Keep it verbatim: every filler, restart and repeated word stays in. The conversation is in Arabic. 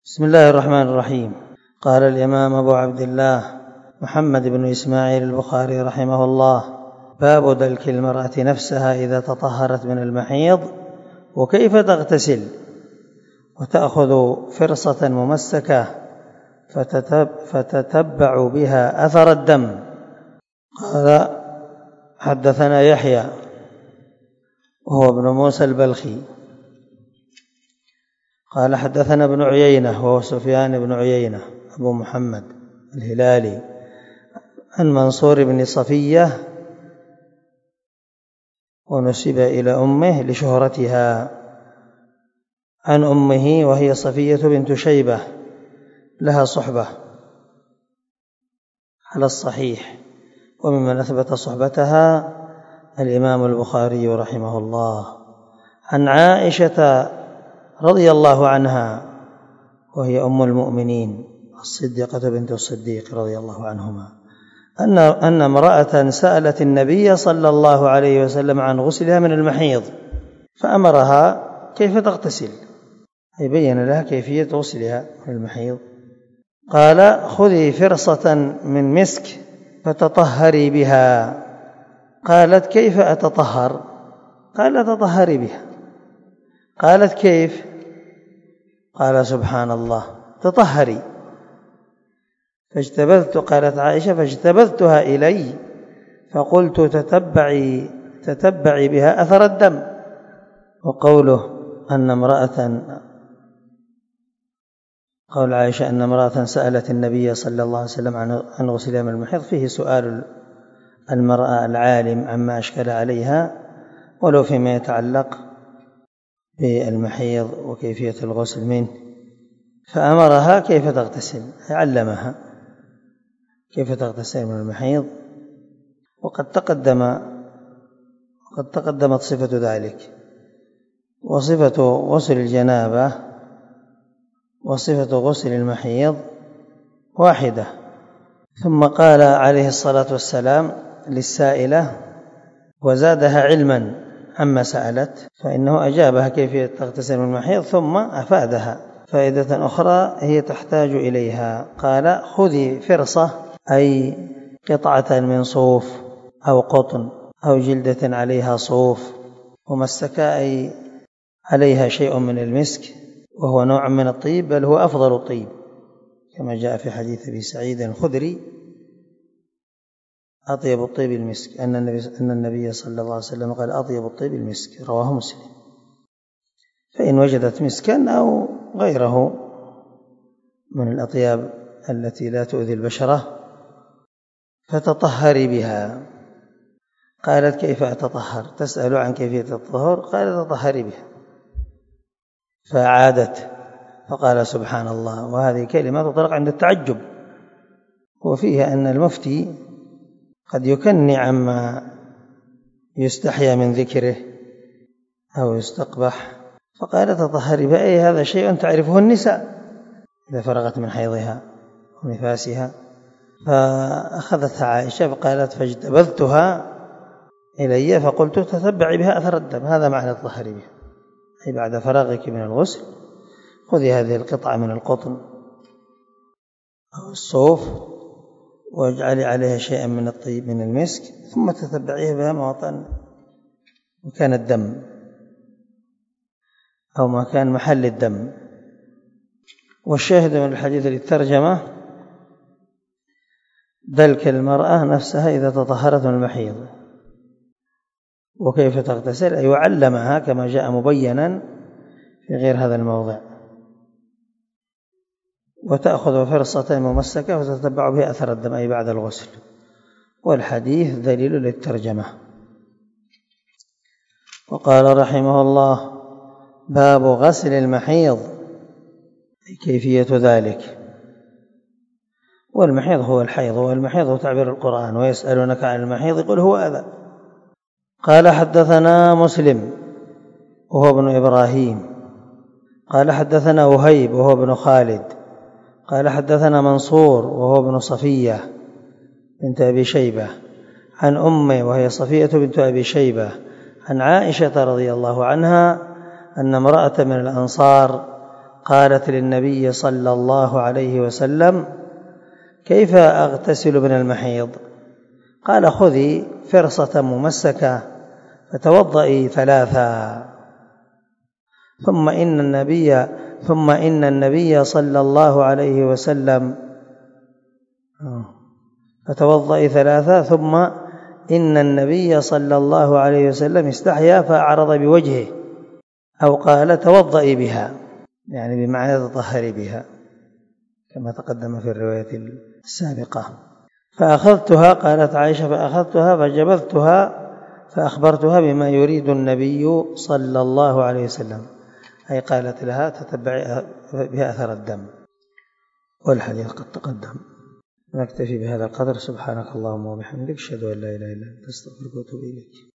بسم الله الرحمن الرحيم. قال الإمام أبو عبد الله محمد بن إسماعيل البخاري رحمه الله: باب دلك المرأة نفسها إذا تطهرت من المحيض وكيف تغتسل وتأخذ فرصة ممسكة فتتبع بها أثر الدم. قال: حدثنا يحيى وهو ابن موسى البلخي قال: حدثنا ابن عيينة وهو سفيان بن عيينة أبو محمد الهلالي عن منصور بن صفية ونسب إلى أمه لشهرتها، عن أمه وهي صفية بنت شيبة لها صحبة على الصحيح، وممن أثبت صحبتها الإمام البخاري رحمه الله. عن عائشة رضي الله عنها وهي أم المؤمنين الصديقة بنت الصديق رضي الله عنهما أن أن امرأة سألت النبي صلى الله عليه وسلم عن غسلها من المحيض فأمرها كيف تغتسل، أي بين لها كيفية غسلها من المحيض. قال: خذي فرصة من مسك فتطهري بها. قالت: كيف أتطهر؟ قال: تطهري بها. قالت: كيف؟ قال: سبحان الله، تطهري. فاجتبذت، قالت عائشة: فاجتبذتها إلي فقلت تتبعي تتبعي بها أثر الدم. وقوله أن امرأة قول عائشة أن امرأة سألت النبي صلى الله عليه وسلم عن غسلها من المحيض فيه سؤال المرأة العالم عما أشكل عليها، ولو فيما يتعلق بالمحيض وكيفية الغسل منه، فأمرها كيف تغتسل، علمها كيف تغتسل من المحيض. وقد تقدم قد تقدمت صفة ذلك، وصفة غسل الجنابة وصفة غسل المحيض واحدة. ثم قال عليه الصلاة والسلام للسائلة وزادها علما عما سألت، فإنه أجابها كيفية تغتسل من المحيض ثم أفادها فائدة أخرى هي تحتاج إليها. قال: خذي فرصة، أي قطعة من صوف أو قطن أو جلدة عليها صوف، ومسكا أي عليها شيء من المسك، وهو نوع من الطيب، بل هو أفضل الطيب كما جاء في حديث أبي سعيد الخدري: أطيب الطيب المسك، أن النبي, أن النبي صلى الله عليه وسلم قال: أطيب الطيب المسك، رواه مسلم. فإن وجدت مسكا أو غيره من الأطياب التي لا تؤذي البشرة فتطهري بها. قالت: كيف أتطهر؟ تسأل عن كيفية التطهر. قال: تطهري بها. فعادت فقال: سبحان الله. وهذه كلمة تطلق عند التعجب، وفيها أن المفتي قد يكني عما يستحيا من ذكره أو يستقبح، فقال: تطهري بها، أي هذا شيء تعرفه النساء إذا فرغت من حيضها ونفاسها. فأخذتها عائشة فقالت: فاجتبذتها إلي فقلت تتبعي بها أثر الدم. هذا معنى تطهري بها، أي بعد فراغك من الغسل خذي هذه القطعة من القطن أو الصوف واجعلي عليها شيئا من الطيب من المسك، ثم تتبعيها بها مواطن مكان الدم أو مكان محل الدم. والشاهد من الحديث للترجمة: دلك المرأة نفسها إذا تطهرت من المحيض وكيف تغتسل، أي وعلمها كما جاء مبينا في غير هذا الموضع. وتأخذ فرصة ممسكة وتتبع بها أثر الدم، أي بعد الغسل. والحديث دليل للترجمة. وقال رحمه الله: باب غسل المحيض، كيفية ذلك. والمحيض هو الحيض، والمحيض هو تعبير القرآن: ويسألونك عن المحيض قل هو أذى. قال: حدثنا مسلم وهو ابن إبراهيم قال: حدثنا وهيب وهو ابن خالد قال: حدثنا منصور وهو ابن صفية بنت أبي شيبة عن أمه وهي صفية بنت أبي شيبة عن عائشة رضي الله عنها أن امرأة من الأنصار قالت للنبي صلى الله عليه وسلم: كيف أغتسل من المحيض؟ قال: خذي فرصة ممسكة فتوضئي ثلاثا، ثم إن النبي ثم إن النبي صلى الله عليه وسلم فتوضئي ثلاثا ثم إن النبي صلى الله عليه وسلم استحيا فأعرض بوجهه، أو قال: توضئي بها، يعني بمعنى تطهري بها كما تقدم في الرواية السابقة. فأخذتها، قالت عائشة: فأخذتها فجبذتها فأخبرتها بما يريد النبي صلى الله عليه وسلم، أي قالت لها: تتبعي بها أثر الدم. والحديث قد تقدم. نكتفي بهذا القدر. سبحانك اللهم وبحمدك، أشهد أن لا إله إلا أنت، أستغفرك وأتوب إليك.